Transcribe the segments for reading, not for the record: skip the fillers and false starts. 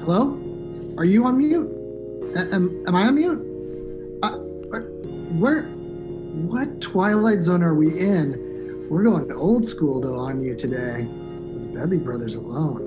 Hello? Are you on mute? Am I on mute? What Twilight Zone are we in? We're going old school, though, on you today. With the Bedley Brothers alone.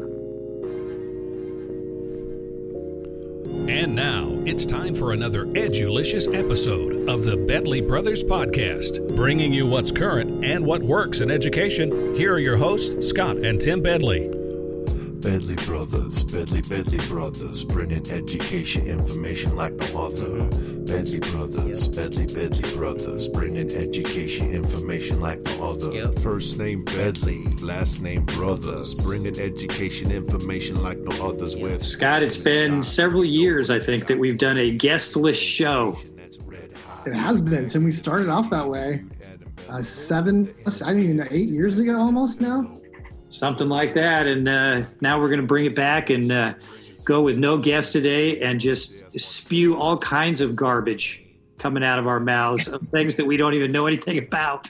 And now, it's time for another edulicious episode of the Bedley Brothers Podcast, bringing you what's current and what works in education. Here are your hosts, Scott and Tim Bedley. Bedley Brothers, Bedley Brothers, bringing education information like no other. Bedley Brothers, Bedley Brothers, bringing education information like no other. First name Bedley, last name Brothers, bringing education information like no others. With Scott, it's been several years, I think, that we've done a guestless show. It has been since we started off that way. I don't even know, 8 years ago almost now. Something like that. And now we're going to bring it back and go with no guest today and just spew all kinds of garbage coming out of our mouths of things that we don't even know anything about.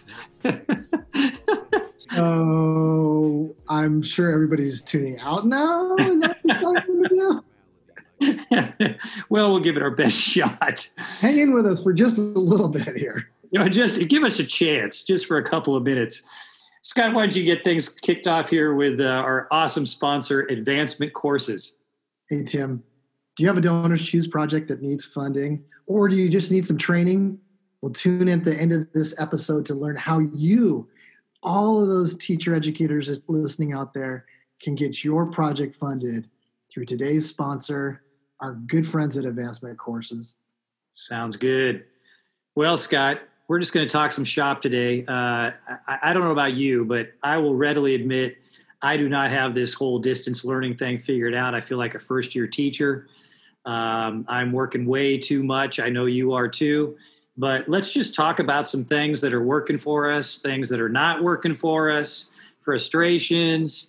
So I'm sure everybody's tuning out now. Is that what you're telling me to do? Well, we'll give it our best shot. Hang in with us for just a little bit here. Just give us a chance, just for a couple of minutes. Scott, why don't you get things kicked off here with our awesome sponsor, Advancement Courses. Hey, Tim, do you have a Donors Choose project that needs funding, or do you just need some training? Well, tune in at the end of this episode to learn how you, all of those teacher educators listening out there, can get your project funded through today's sponsor, our good friends at Advancement Courses. Sounds good. Well, Scott, we're just going to talk some shop today. I don't know about you, but I will readily admit I do not have this whole distance learning thing figured out. I feel like a first-year teacher. I'm working way too much. I know you are too. But let's just talk about some things that are working for us, things that are not working for us, frustrations.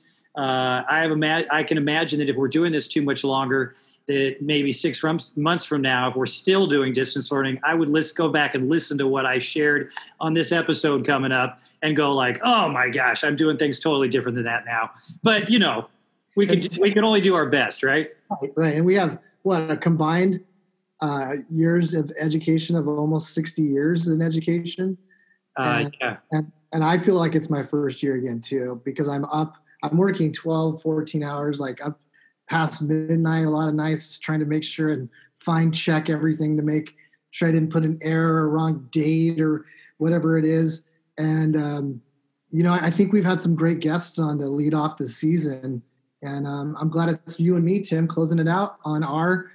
I can imagine that if we're doing this too much longer, that maybe 6 months from now, if we're still doing distance learning, I would go back and listen to what I shared on this episode coming up and go like, oh my gosh, I'm doing things totally different than that now. But, we can only do our best, right? Right. And we have, a combined years of education of almost 60 years in education. Yeah. And I feel like it's my first year again, too, because I'm working 12, 14 hours, like up past midnight, a lot of nights, trying to make sure and fine check everything to make sure I didn't put an error or wrong date or whatever it is. And, I think we've had some great guests on to lead off the season. And I'm glad it's you and me, Tim, closing it out on our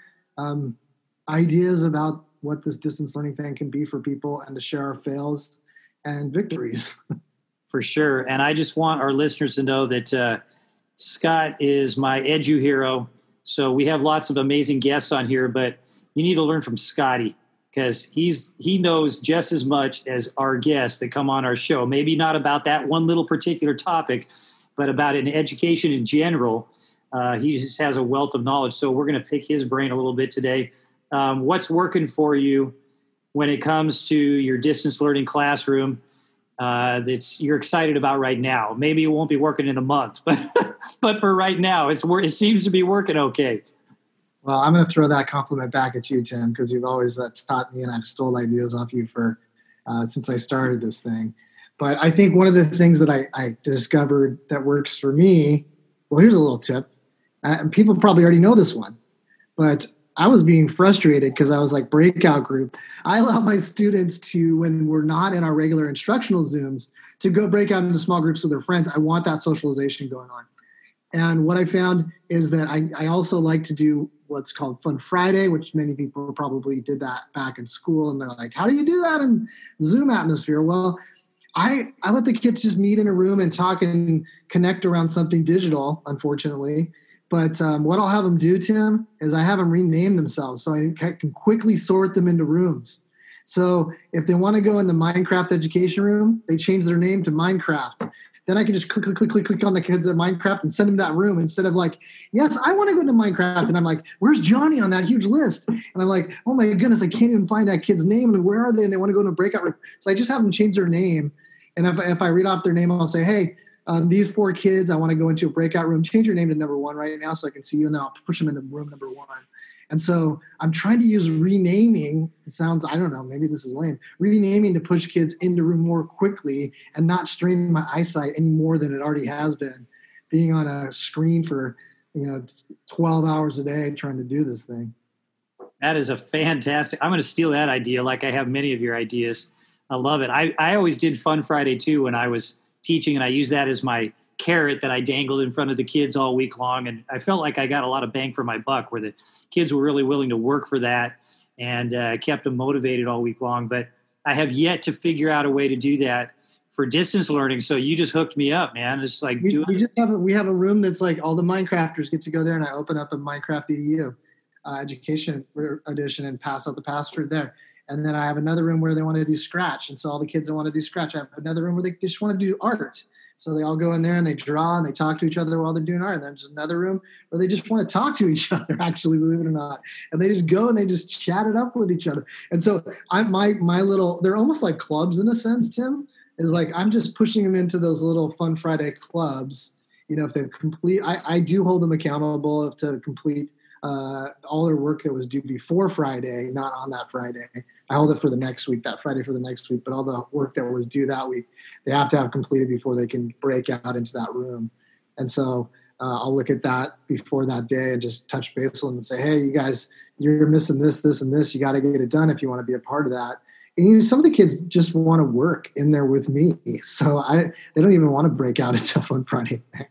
ideas about what this distance learning thing can be for people and to share our fails and victories. For sure. And I just want our listeners to know that Scott is my edu hero. So we have lots of amazing guests on here, but you need to learn from Scotty because he knows just as much as our guests that come on our show. Maybe not about that one little particular topic, but about in education in general. He just has a wealth of knowledge. So we're going to pick his brain a little bit today. What's working for you when it comes to your distance learning classroom that you're excited about right now? Maybe it won't be working in a month, but for right now, it seems to be working okay. Well, I'm going to throw that compliment back at you, Tim, because you've always taught me and I've stole ideas off you since I started this thing. But I think one of the things that I discovered that works for me, well, here's a little tip. And people probably already know this one, but I was being frustrated because I was like breakout group. I allow my students to, when we're not in our regular instructional Zooms, to go break out into small groups with their friends. I want that socialization going on. And what I found is that I also like to do what's called Fun Friday, which many people probably did that back in school. And they're like, how do you do that in Zoom atmosphere? Well, I let the kids just meet in a room and talk and connect around something digital, unfortunately. But what I'll have them do, Tim, is I have them rename themselves so I can quickly sort them into rooms. So if they want to go in the Minecraft education room, they change their name to Minecraft. Then I can just click on the kids at Minecraft and send them that room instead of like, yes, I want to go to Minecraft. And I'm like, where's Johnny on that huge list? And I'm like, oh my goodness, I can't even find that kid's name. And where are they? And they want to go in a breakout room. So I just have them change their name. And if I read off their name, I'll say, hey, these 4 kids, I want to go into a breakout room. Change your name to number 1 right now so I can see you, and then I'll push them into room number 1. And so I'm trying to use renaming. It sounds, I don't know, maybe this is lame. Renaming to push kids into room more quickly and not strain my eyesight any more than it already has been. Being on a screen for 12 hours a day trying to do this thing. That is a fantastic. I'm going to steal that idea, like I have many of your ideas. I love it. I always did Fun Friday too when I was teaching, and I used that as my carrot that I dangled in front of the kids all week long. And I felt like I got a lot of bang for my buck, where the kids were really willing to work for that and kept them motivated all week long. But I have yet to figure out a way to do that for distance learning. So you just hooked me up, man. It's like we have a room that's like all the Minecrafters get to go there, and I open up a Minecraft EDU education edition and pass out the password there. And then I have another room where they want to do Scratch. And so all the kids that want to do Scratch, I have another room where they just want to do art. So they all go in there and they draw and they talk to each other while they're doing art. And then there's another room where they just want to talk to each other, actually, believe it or not. And they just go and they just chat it up with each other. And so they're almost like clubs in a sense, Tim, is like I'm just pushing them into those little Fun Friday clubs. If they complete, I do hold them accountable to complete all their work that was due before Friday, not on that Friday. I hold it for the next week, that Friday for the next week, but all the work that was due that week, they have to have completed before they can break out into that room. And so I'll look at that before that day and just touch base with them and say, hey, you guys, you're missing this, this, and this. You got to get it done if you want to be a part of that. And some of the kids just want to work in there with me. So they don't even want to break out into Fun Friday thing.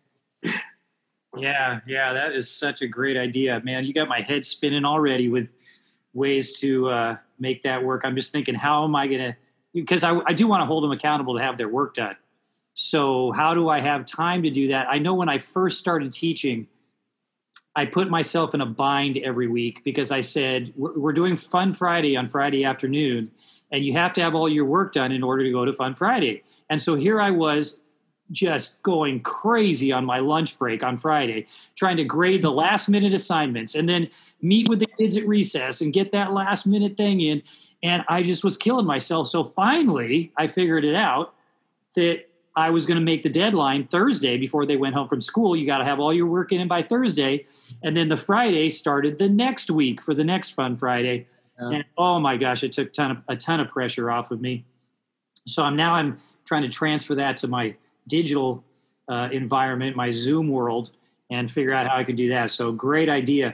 Yeah, that is such a great idea, man. You got my head spinning already with ways to make that work. I'm just thinking, how am I going to, because I do want to hold them accountable to have their work done. So how do I have time to do that? I know when I first started teaching, I put myself in a bind every week because I said, we're doing Fun Friday on Friday afternoon, and you have to have all your work done in order to go to Fun Friday. And so here I was, just going crazy on my lunch break on Friday, trying to grade the last minute assignments and then meet with the kids at recess and get that last minute thing in. And I just was killing myself. So finally I figured it out that I was going to make the deadline Thursday before they went home from school. You got to have all your work in by Thursday. And then the Friday started the next week for the next Fun Friday. Yeah. And oh my gosh, it took a ton of pressure off of me. So I'm trying to transfer that to my digital environment, my Zoom world, and figure out how I could do that. So great idea.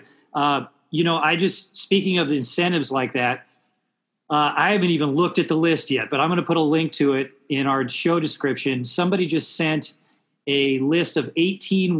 Speaking of incentives like that, I haven't even looked at the list yet, but I'm going to put a link to it in our show description. Somebody just sent a list of 18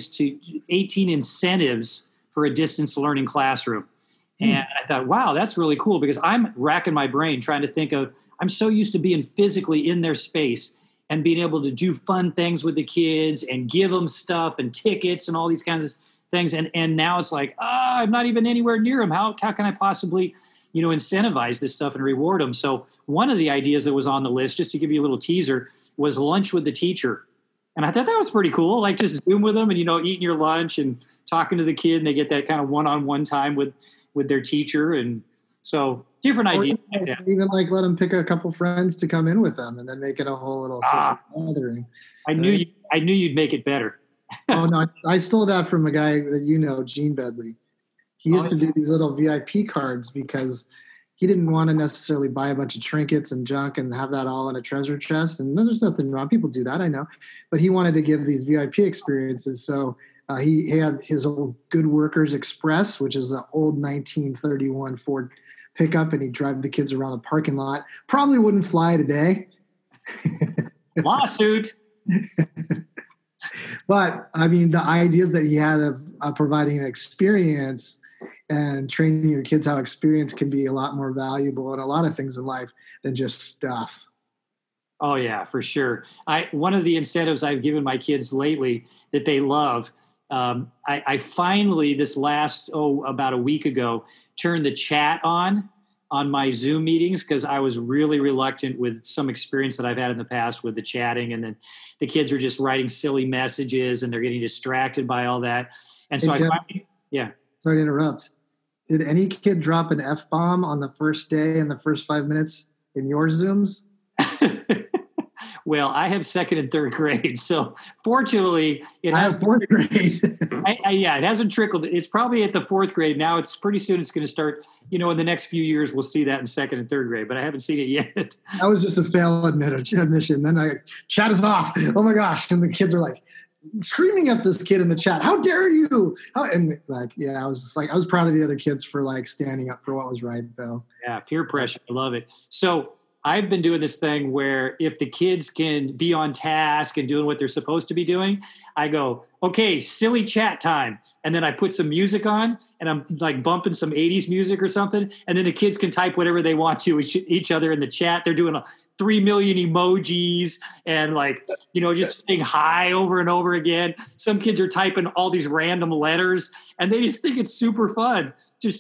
incentives for a distance learning classroom. And I thought, wow, that's really cool, because I'm racking my brain trying to think of, I'm so used to being physically in their space and being able to do fun things with the kids and give them stuff and tickets and all these kinds of things. And now it's like, I'm not even anywhere near them. How can I possibly, incentivize this stuff and reward them? So one of the ideas that was on the list, just to give you a little teaser, was lunch with the teacher. And I thought that was pretty cool. Like just Zoom with them and, eating your lunch and talking to the kid, and they get that kind of one-on-one time with their teacher. And so different ideas. Even like let them pick a couple friends to come in with them and then make it a whole little social gathering. I knew you'd make it better. Oh no, I stole that from a guy that Gene Bedley. He used to do these little VIP cards because he didn't want to necessarily buy a bunch of trinkets and junk and have that all in a treasure chest. And there's nothing wrong. People do that, I know. But he wanted to give these VIP experiences. So he had his old Good Workers Express, which is an old 1931 Ford pickup, and he'd drive the kids around the parking lot. Probably wouldn't fly today. Lawsuit. But I mean, the ideas that he had of providing an experience and training your kids how experience can be a lot more valuable in a lot of things in life than just stuff. Oh yeah, for sure. One of the incentives I've given my kids lately that they love, I finally about a week ago turned the chat on my Zoom meetings, because I was really reluctant with some experience that I've had in the past with the chatting, and then the kids are just writing silly messages and they're getting distracted by all that. And so Sorry to interrupt. Did any kid drop an F-bomb on the first day in the first 5 minutes in your Zooms? Well, I have second and third grade, so fortunately, I have fourth grade. yeah, it hasn't trickled. It's probably at the fourth grade now. It's pretty soon. It's going to start. In the next few years, we'll see that in second and third grade, but I haven't seen it yet. That was just a failed admission. Then chat is off. Oh my gosh! And the kids are like screaming at this kid in the chat. How dare you? And it's like, yeah, I was just like, I was proud of the other kids for like standing up for what was right, though. Yeah, peer pressure. I love it. So I've been doing this thing where if the kids can be on task and doing what they're supposed to be doing, I go, okay, silly chat time. And then I put some music on and I'm like bumping some 80s music or something. And then the kids can type whatever they want to each other in the chat. They're doing 3 million emojis and just saying hi over and over again. Some kids are typing all these random letters and they just think it's super fun just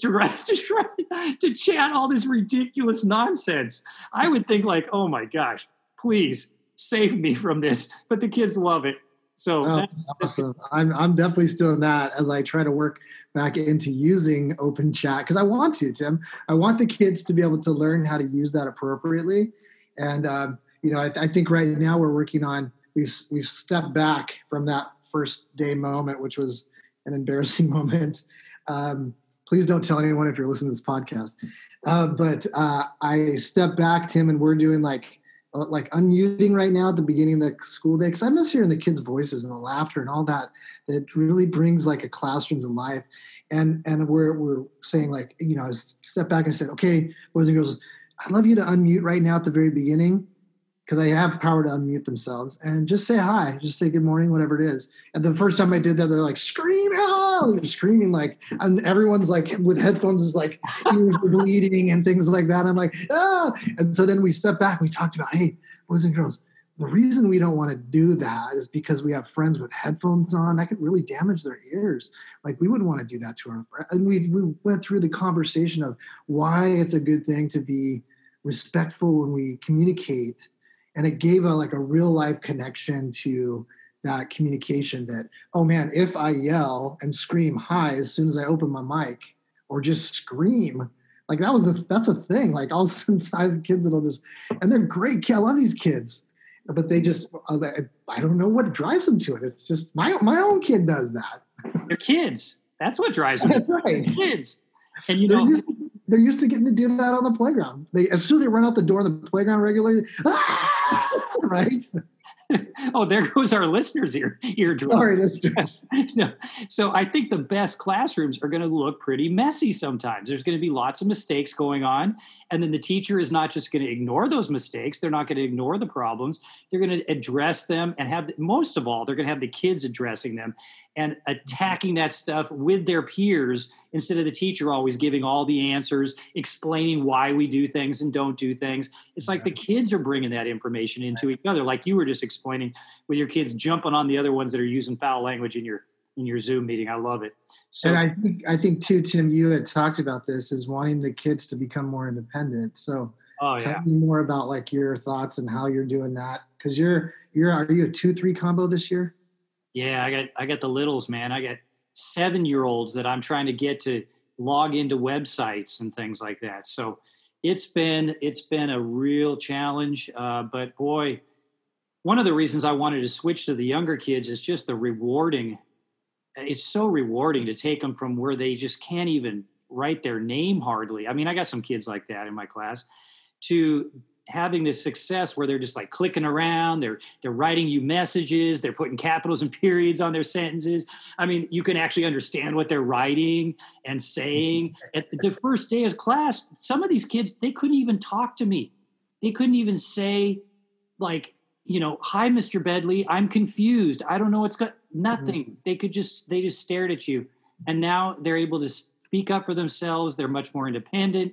to chat all this ridiculous nonsense. I would think like, oh my gosh, please save me from this. But the kids love it. So awesome. I'm definitely still in that as I try to work back into using open chat because I want to, Tim. I want the kids to be able to learn how to use that appropriately. And I think right now we're working on we've stepped back from that first day moment, which was an embarrassing moment. Please don't tell anyone if you're listening to this podcast. But I stepped back, Tim, and we're doing like unmuting right now at the beginning of the school day because I miss hearing the kids' voices and the laughter and all that. That really brings like a classroom to life. And we're saying like, I stepped back and said, okay, boys and girls, I'd love you to unmute right now at the very beginning because I have power to unmute themselves and just say hi, just say good morning, whatever it is. And the first time I did that, they're like screaming, they're screaming like, and everyone's like with headphones is like ears are bleeding and things like that. I'm like, ah. And so then we stepped back and we talked about, hey, boys and girls, the reason we don't want to do that is because we have friends with headphones on that could really damage their ears. Like we wouldn't want to do that to our friends. And we went through the conversation of why it's a good thing to be respectful when we communicate. And it gave a real life connection to that communication that, oh man, if I yell and scream hi as soon as I open my mic or just scream, like that's a thing. Like all since I have kids that'll just, and they're great. I love these kids, but they just, I don't know what drives them to it. It's just my own kid does that. They're kids. That's what drives them. That's right. Kids. And they're used to getting to do that on the playground. As soon as they run out the door on the playground regularly, right? Oh, there goes our listeners' eardrum. Sorry, listeners. So I think the best classrooms are going to look pretty messy sometimes. There's going to be lots of mistakes going on. And then the teacher is not just going to ignore those mistakes. They're not going to ignore the problems. They're going to address them and most of all, they're going to have the kids addressing them and attacking that stuff with their peers instead of the teacher always giving all the answers, explaining why we do things and don't do things. It's like the kids are bringing that information into each other, like you were just explaining with your kids jumping on the other ones that are using foul language in your Zoom meeting. I love it. So, and I think too, Tim, you had talked about this is wanting the kids to become more independent. So tell me more about like your thoughts and how you're doing that. Cause are you a 2-3 combo this year? Yeah, I got the littles, man. I got 7-year-olds that I'm trying to get to log into websites and things like that. So it's been a real challenge. But boy, one of the reasons I wanted to switch to the younger kids is just the rewarding. It's so rewarding to take them from where they just can't even write their name hardly. I mean, I got some kids like that in my class to having this success where they're just like clicking around, they're writing you messages, they're putting capitals and periods on their sentences. I mean, you can actually understand what they're writing and saying. At the first day of class, some of these kids, they couldn't even talk to me. They couldn't even say like, hi, Mr. Bedley, I'm confused. I don't know what's going nothing. They just stared at you. And now they're able to speak up for themselves. They're much more independent.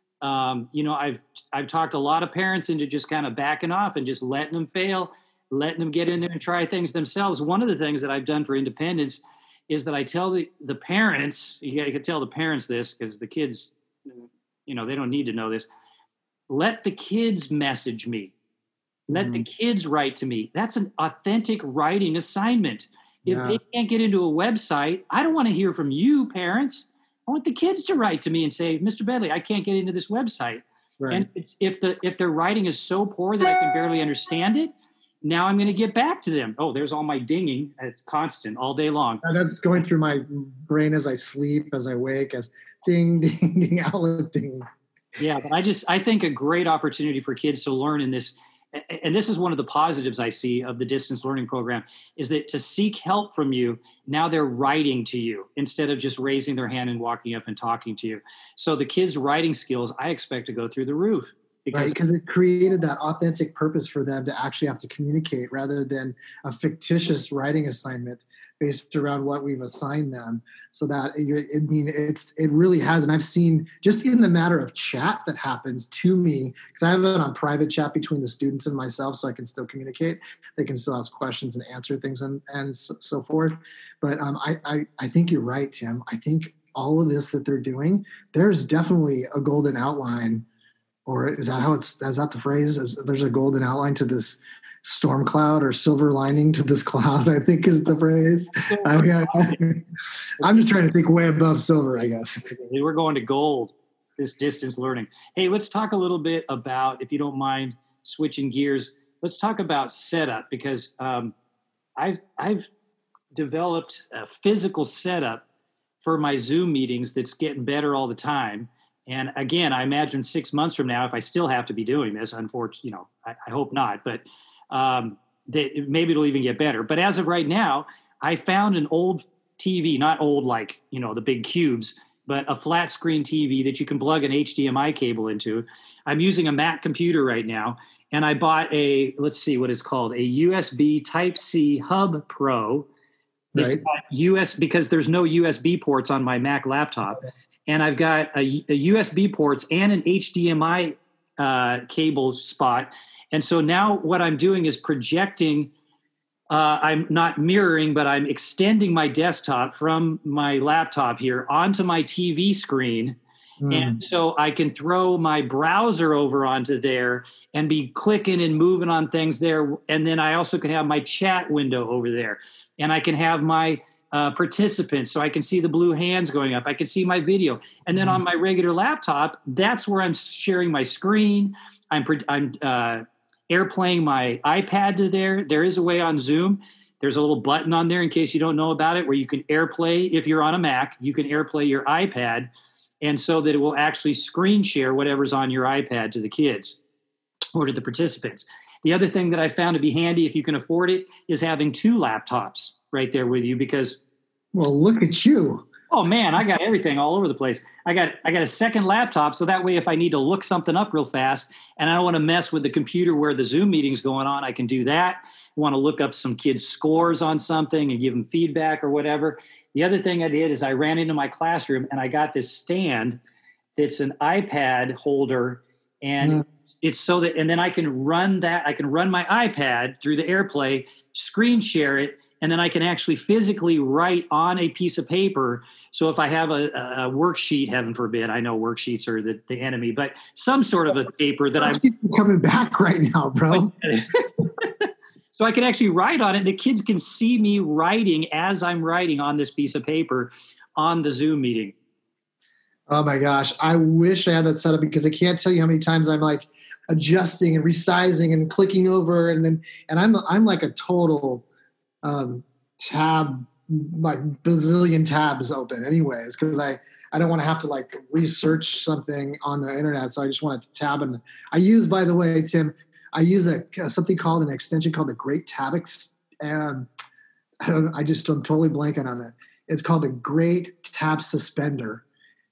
I've talked a lot of parents into just kind of backing off and just letting them fail, letting them get in there and try things themselves. One of the things that I've done for independence is that I tell the parents, you can tell the parents this because the kids, they don't need to know this. Let the kids message me. Let the kids write to me. That's an authentic writing assignment. If they can't get into a website, I don't want to hear from you, parents. I want the kids to write to me and say, Mr. Bedley, I can't get into this website. Right. And if their writing is so poor that I can barely understand it, now I'm going to get back to them. Oh, there's all my dinging. It's constant all day long. That's going through my brain as I sleep, as I wake, as ding, ding, ding, outlet ding. Yeah, but I think a great opportunity for kids to learn in this, and this is one of the positives I see of the distance learning program, is that to seek help from you, now they're writing to you instead of just raising their hand and walking up and talking to you. So the kids' writing skills, I expect to go through the roof. Because it created that authentic purpose for them to actually have to communicate rather than a fictitious writing assignment based around what we've assigned them. So that it really has, and I've seen just in the matter of chat that happens to me, because I have it on private chat between the students and myself, so I can still communicate. They can still ask questions and answer things and so forth. But I think you're right, Tim. I think all of this that they're doing, there's definitely a golden outline. Or is that the phrase? There's a golden outline to this storm cloud, or silver lining to this cloud, I think is the phrase. I'm just trying to think way above silver, I guess. We're going to gold, this distance learning. Hey, let's talk a little bit about, if you don't mind switching gears, let's talk about setup, because I've developed a physical setup for my Zoom meetings that's getting better all the time. And again, I imagine 6 months from now, if I still have to be doing this, unfortunately, I hope not, but maybe it'll even get better. But as of right now, I found an old TV, not old like, the big cubes, but a flat screen TV that you can plug an HDMI cable into. I'm using a Mac computer right now, and I bought let's see what it's called, a USB Type-C Hub Pro. It's got because there's no USB ports on my Mac laptop. And I've got a USB ports and an HDMI cable spot. And so now what I'm doing is projecting. I'm not mirroring, but I'm extending my desktop from my laptop here onto my TV screen. And so I can throw my browser over onto there and be clicking and moving on things there. And then I also can have my chat window over there. And I can have my participants, so I can see the blue hands going up. I can see my video. And then on my regular laptop, that's where I'm sharing my screen. I'm airplaying my iPad to there. There is a way on Zoom. There's a little button on there, in case you don't know about it, where you can airplay. If you're on a Mac, you can airplay your iPad, and so that it will actually screen share whatever's on your iPad to the kids or to the participants. The other thing that I found to be handy, if you can afford it, is having 2 laptops right there with you, because look at you. Oh man, I got everything all over the place. I got a second laptop, so that way if I need to look something up real fast and I don't want to mess with the computer where the Zoom meeting's going on, I can do that. I want to look up some kids' scores on something and give them feedback or whatever. The other thing I did is I ran into my classroom and I got this stand that's an iPad holder, and it's so that, and then I can run my iPad through the AirPlay, screen share it, and then I can actually physically write on a piece of paper. So if I have a worksheet, heaven forbid, I know worksheets are the enemy, but some sort of a paper that I'm coming back right now, bro. So I can actually write on it. The kids can see me writing as I'm writing on this piece of paper on the Zoom meeting. Oh my gosh. I wish I had that set up, because I can't tell you how many times I'm like adjusting and resizing and clicking over. And I'm like a total tab, like bazillion tabs open anyways, because I don't want to have to like research something on the internet. So I just want it to tab. And I use, by the way, Tim, I use something called an extension called the Great Tab. I'm totally blanking on it. It's called the Great Tab Suspender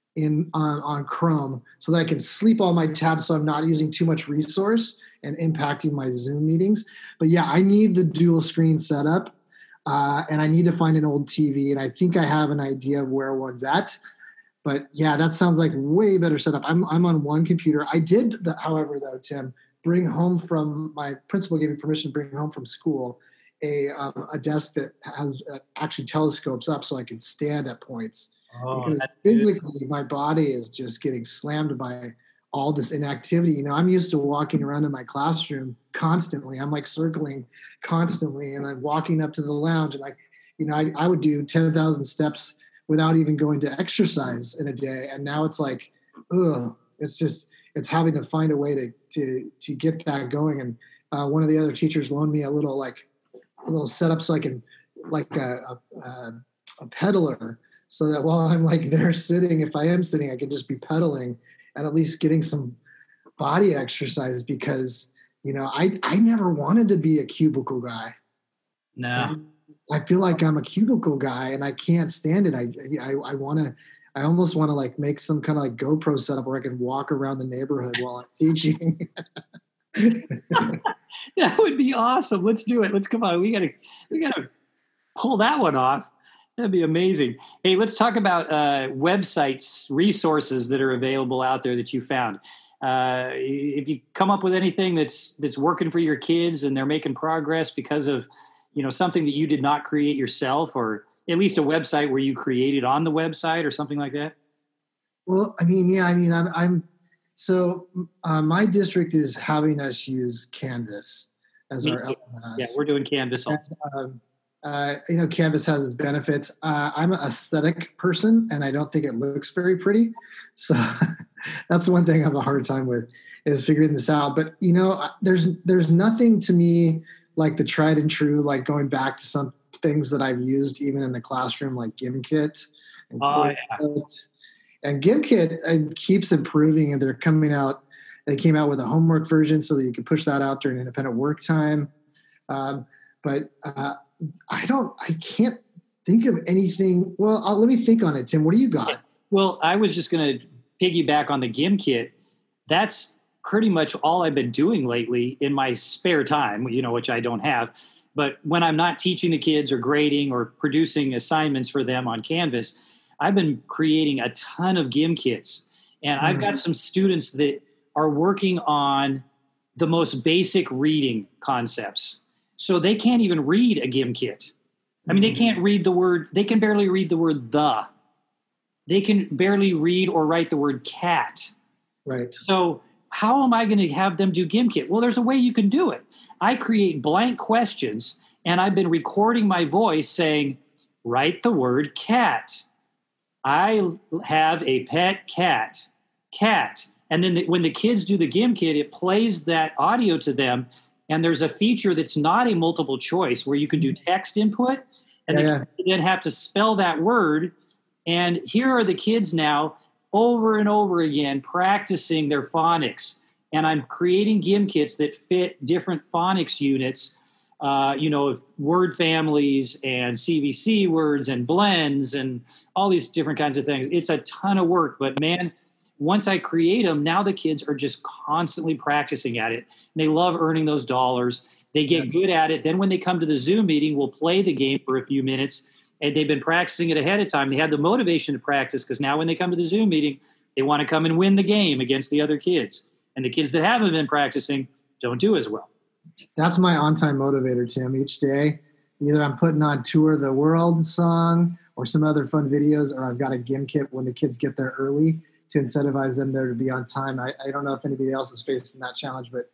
on Chrome, so that I can sleep all my tabs, so I'm not using too much resource and impacting my Zoom meetings. But yeah, I need the dual screen setup, and I need to find an old TV, and I think I have an idea of where one's at. But yeah, that sounds like way better setup. I'm on one computer. I did, however, though, Tim, bring home from my principal gave me permission to bring home from school a desk that has actually telescopes up, so I can stand at points. Oh, because physically, my body is just getting slammed by all this inactivity. I'm used to walking around in my classroom constantly. I'm like circling constantly, and I'm walking up to the lounge, and I would do 10,000 steps without even going to exercise in a day. And now it's like, it's having to find a way to get that going. And one of the other teachers loaned me a little setup so I can like a pedaler, so that while I'm like there sitting, if I am sitting, I can just be pedaling and at least getting some body exercise, because I never wanted to be a cubicle guy. No. And I feel like I'm a cubicle guy and I can't stand it. I almost want to like make some kind of like GoPro setup where I can walk around the neighborhood while I'm teaching. That would be awesome. Let's do it. Let's come on. We gotta pull that one off. That'd be amazing. Hey, let's talk about websites, resources that are available out there that you found. If you come up with anything that's working for your kids and they're making progress because of something that you did not create yourself, or at least a website where you created on the website or something like that? Well, my district is having us use Canvas as our LMS. Yeah, we're doing Canvas also. Canvas has its benefits. I'm an aesthetic person, and I don't think it looks very pretty. So that's one thing I have a hard time with, is figuring this out. But, there's nothing to me like the tried and true, like going back to some things that I've used even in the classroom, like Gimkit. And Gimkit keeps improving, and they came out with a homework version so that you can push that out during independent work time. But I can't think of anything. Well, let me think on it, Tim. What do you got? Well, I was just going to piggyback on the Gimkit. That's pretty much all I've been doing lately in my spare time, which I don't have. But when I'm not teaching the kids or grading or producing assignments for them on Canvas, I've been creating a ton of Gimkits. And I've got some students that are working on the most basic reading concepts. So they can't even read a Gimkit. I mean, they can't read the word, they can barely read the word the. They can barely read or write the word cat. Right. So how am I going to have them do Gimkit? Well, there's a way you can do it. I create blank questions, and I've been recording my voice saying, write the word cat. I have a pet cat. Cat. And then when the kids do the Gimkit, it plays that audio to them. And there's a feature that's not a multiple choice where you can do text input, and the kids then have to spell that word. And here are the kids now over and over again practicing their phonics. And I'm creating Gimkits that fit different phonics units, word families and CVC words and blends and all these different kinds of things. It's a ton of work, but man, once I create them, now the kids are just constantly practicing at it. And they love earning those dollars. They get good at it. Then when they come to the Zoom meeting, we'll play the game for a few minutes. And they've been practicing it ahead of time. They had the motivation to practice, because now when they come to the Zoom meeting, they want to come and win the game against the other kids. And the kids that haven't been practicing don't do as well. That's my on-time motivator, Tim. Each day, either I'm putting on Tour the World song or some other fun videos, or I've got a Gimkit when the kids get there early to incentivize them there to be on time. I don't know if anybody else is facing that challenge, but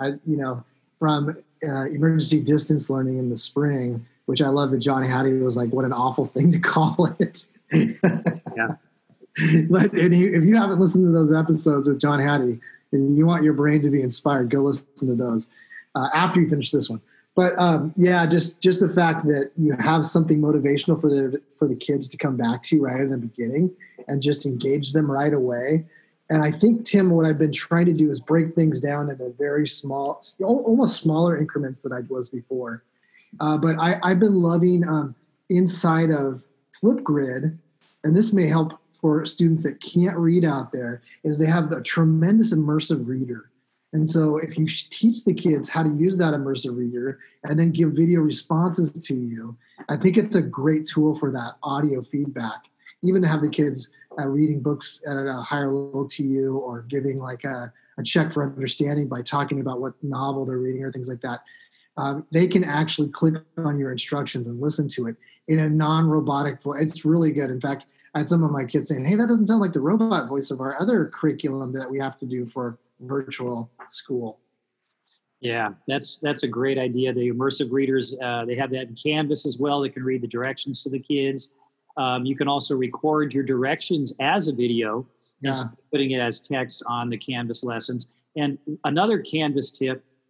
from emergency distance learning in the spring, which I love that John Hattie was like, what an awful thing to call it. Yeah. But if you haven't listened to those episodes with John Hattie and you want your brain to be inspired, go listen to those after you finish this one. But just the fact that you have something motivational for the kids to come back to right in the beginning and just engage them right away. And I think, Tim, what I've been trying to do is break things down into very small, almost smaller increments than I was before. But I've been loving inside of Flipgrid, and this may help for students that can't read out there, is they have the tremendous immersive reader. And so if you teach the kids how to use that immersive reader and then give video responses to you, I think it's a great tool for that audio feedback. Even to have the kids reading books at a higher level to you, or giving like a check for understanding by talking about what novel they're reading or things like that. They can actually click on your instructions and listen to it in a non-robotic voice. It's really good. In fact, I had some of my kids saying, hey, that doesn't sound like the robot voice of our other curriculum that we have to do for virtual school. Yeah, that's a great idea. The immersive readers, they have that in Canvas as well. They can read the directions to the kids. You can also record your directions as a video, instead of putting it as text on the Canvas lessons. And another Canvas tip,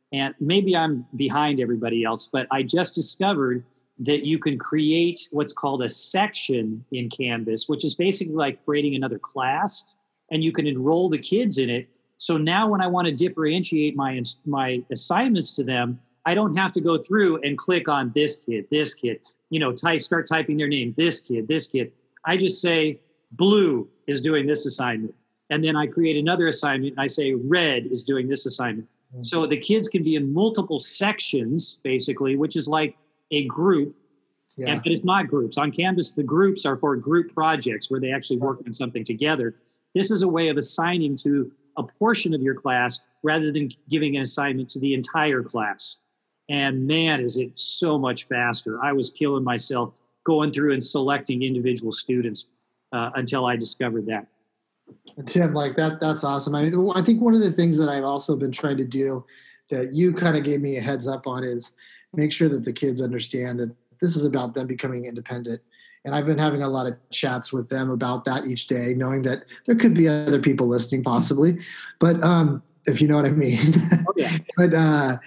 and maybe I'm behind everybody else, but I just discovered that you can create what's called a section in Canvas, which is basically like creating another class, and you can enroll the kids in it. So now when I want to differentiate my assignments to them, I don't have to go through and click on this kid, start typing their name, this kid. I just say blue is doing this assignment. And then I create another assignment and I say red is doing this assignment. Mm-hmm. So the kids can be in multiple sections, basically, which is like a group. Yeah. But it's not groups. On Canvas, the groups are for group projects where they actually work on something together. This is a way of assigning to a portion of your class rather than giving an assignment to the entire class. And man, is it so much faster. I was killing myself going through and selecting individual students until I discovered that. Tim, like that's awesome. I think one of the things that I've also been trying to do that you kind of gave me a heads up on is make sure that the kids understand that this is about them becoming independent. And I've been having a lot of chats with them about that each day, knowing that there could be other people listening possibly, but if you know what I mean. Oh, yeah. But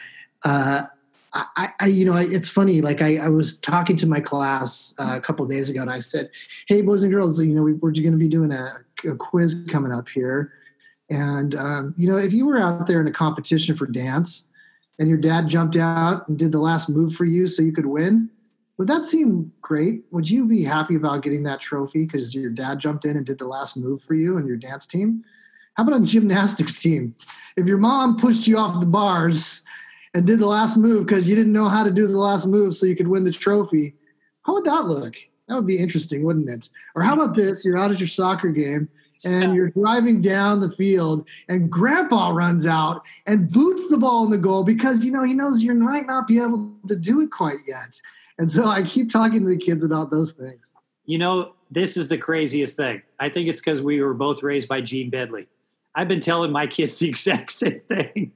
it's funny. Like I was talking to my class a couple of days ago, and I said, "Hey, boys and girls, we're going to be doing a quiz coming up here, and if you were out there in a competition for dance, and your dad jumped out and did the last move for you so you could win, would that seem great? Would you be happy about getting that trophy because your dad jumped in and did the last move for you and your dance team? How about a gymnastics team? If your mom pushed you off the bars and did the last move because you didn't know how to do the last move so you could win the trophy, how would that look? That would be interesting, wouldn't it? Or how about this? You're out at your soccer game and you're driving down the field and grandpa runs out and boots the ball in the goal because, he knows you might not be able to do it quite yet. And so I keep talking to the kids about those things. This is the craziest thing. I think it's because we were both raised by Gene Bedley. I've been telling my kids the exact same thing.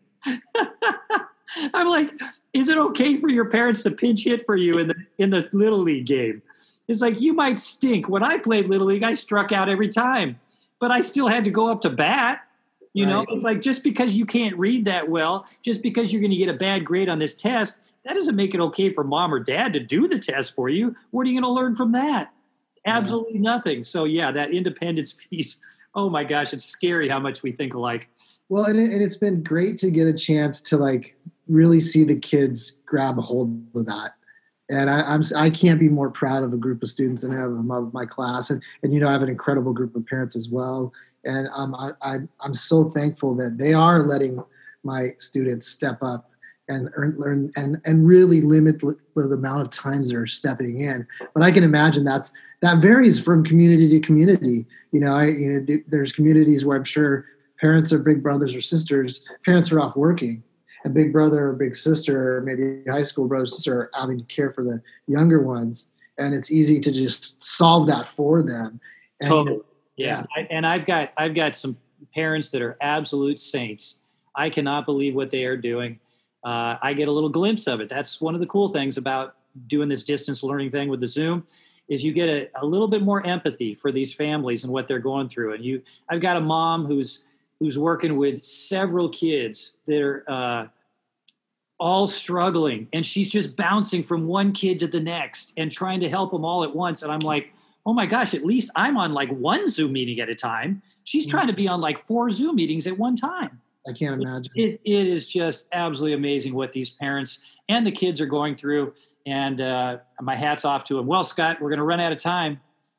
I'm like, is it okay for your parents to pinch hit for you in the Little League game? It's like, you might stink. When I played Little League, I struck out every time, but I still had to go up to bat. Right. It's like, just because you can't read that well, just because you're going to get a bad grade on this test, that doesn't make it okay for mom or dad to do the test for you. What are you going to learn from that? Absolutely nothing. So yeah, that independence piece, oh my gosh, it's scary how much we think alike. Well, and it's been great to get a chance to really see the kids grab a hold of that. And I can't be more proud of a group of students and have of my class. And I have an incredible group of parents as well. And I'm so thankful that they are letting my students step up and learn and really limit the amount of times they're stepping in. But I can imagine that varies from community to community. There's communities where I'm sure parents are big brothers or sisters. Parents are off working, and big brother or big sister, or maybe high school brother or sister, are having to care for the younger ones. And it's easy to just solve that for them. And, totally. Yeah. I've got some parents that are absolute saints. I cannot believe what they are doing. I get a little glimpse of it. That's one of the cool things about doing this distance learning thing with the Zoom is you get a little bit more empathy for these families and what they're going through. And I've got a mom who's working with several kids that are all struggling, and she's just bouncing from one kid to the next and trying to help them all at once. And I'm like, oh my gosh, at least I'm on one Zoom meeting at a time. She's trying to be on 4 Zoom meetings at one time. I can't imagine. It is just absolutely amazing what these parents and the kids are going through. And my hat's off to them. Well, Scott, we're going to run out of time.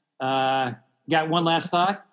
Got one last thought?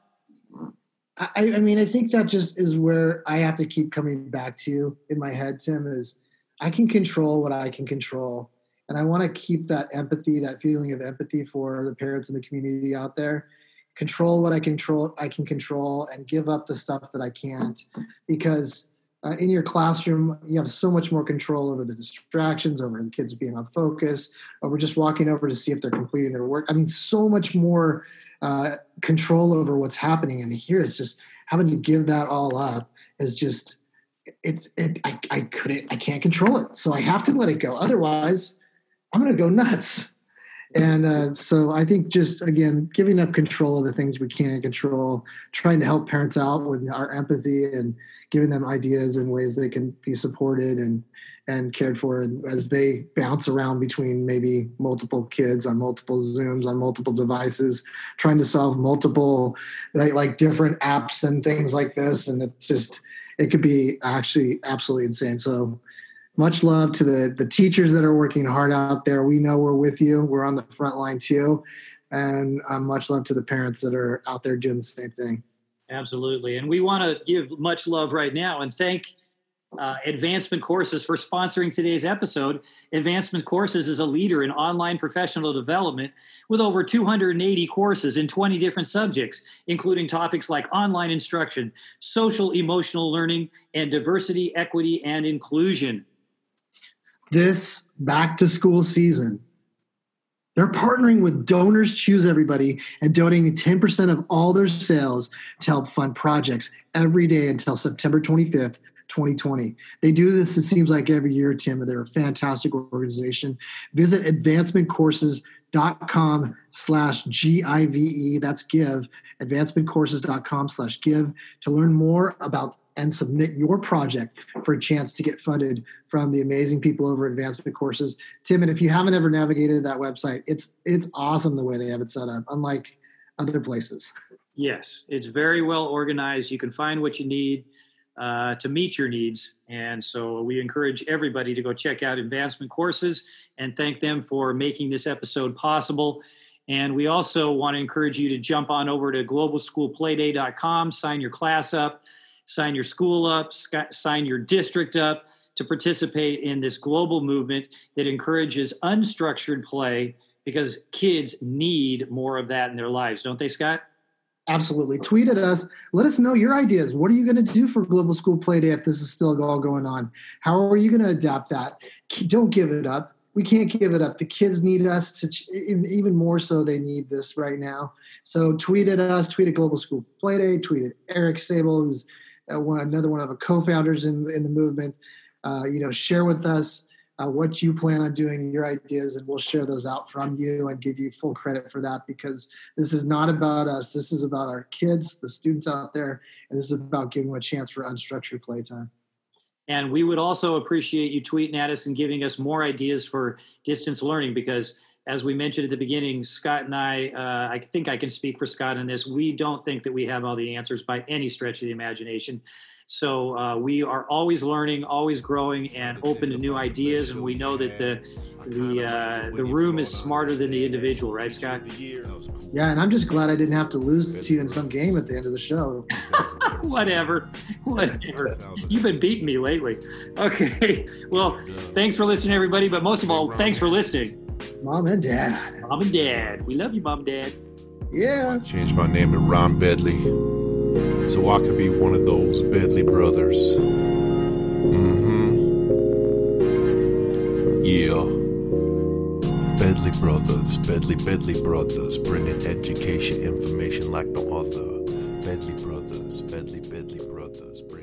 I think that just is where I have to keep coming back to in my head, Tim, is I can control what I can control. And I want to keep that empathy, that feeling of empathy for the parents in the community out there. Control what I can control, and give up the stuff that I can't. Because in your classroom, you have so much more control over the distractions, over the kids being on focus, over just walking over to see if they're completing their work. I mean, so much more control over what's happening. And here, it's just having to give that all up is just, I can't control it. So I have to let it go. Otherwise, I'm going to go nuts. And so I think just, again, giving up control of the things we can't control, trying to help parents out with our empathy and giving them ideas and ways they can be supported and cared for as they bounce around between maybe multiple kids on multiple Zooms, on multiple devices, trying to solve multiple like different apps and things like this. And it could be actually absolutely insane. So much love to the teachers that are working hard out there. We know we're with you. We're on the front line too. And much love to the parents that are out there doing the same thing. Absolutely. And we want to give much love right now and thank Advancement Courses for sponsoring today's episode. Advancement Courses is a leader in online professional development with over 280 courses in 20 different subjects, including topics like online instruction, social emotional learning, and diversity, equity, and inclusion. This back to school season, they're partnering with Donors Choose Everybody and donating 10% of all their sales to help fund projects every day until September 25th, 2020. They do this, it seems like, every year, Tim, and they're a fantastic organization. Visit advancementcourses.com/GIVE, that's give, advancementcourses.com/give to learn more about and submit your project for a chance to get funded from the amazing people over at Advancement Courses. Tim, and if you haven't ever navigated that website, it's awesome the way they have it set up, unlike other places. Yes, it's very well organized. You can find what you need to meet your needs. And so we encourage everybody to go check out Advancement Courses and thank them for making this episode possible. And we also want to encourage you to jump on over to globalschoolplayday.com, sign your class up, sign your school up, sign your district up to participate in this global movement that encourages unstructured play, because kids need more of that in their lives. Don't they, Scott? Absolutely. Tweet at us. Let us know your ideas. What are you going to do for Global School Play Day if this is still all going on? How are you going to adapt that? Don't give it up. We can't give it up. The kids need us to even more so. They need this right now. So tweet at us. Tweet at Global School Play Day. Tweet at Eric Sable, who's another one of the co-founders in the movement. Share with us what you plan on doing, your ideas, and we'll share those out from you and give you full credit for that, because this is not about us. This is about our kids, the students out there, and this is about giving them a chance for unstructured playtime. And we would also appreciate you tweeting at us and giving us more ideas for distance learning, because as we mentioned at the beginning, Scott and I think I can speak for Scott on this, we don't think that we have all the answers by any stretch of the imagination. So we are always learning, always growing, and open to new ideas. And we know that the room is smarter than the individual, right, Scott? Yeah, and I'm just glad I didn't have to lose to you in some game at the end of the show. Whatever. You've been beating me lately. Okay. Well, thanks for listening, everybody. But most of all, thanks for listening. Mom and Dad. Mom and Dad. We love you, Mom and Dad. Yeah. I changed my name to Ron Bedley, so I could be one of those Bedley brothers. Yeah. Bedley Brothers, Bedley Brothers, bringing education, information like no other. Bedley Brothers, Bedley Brothers.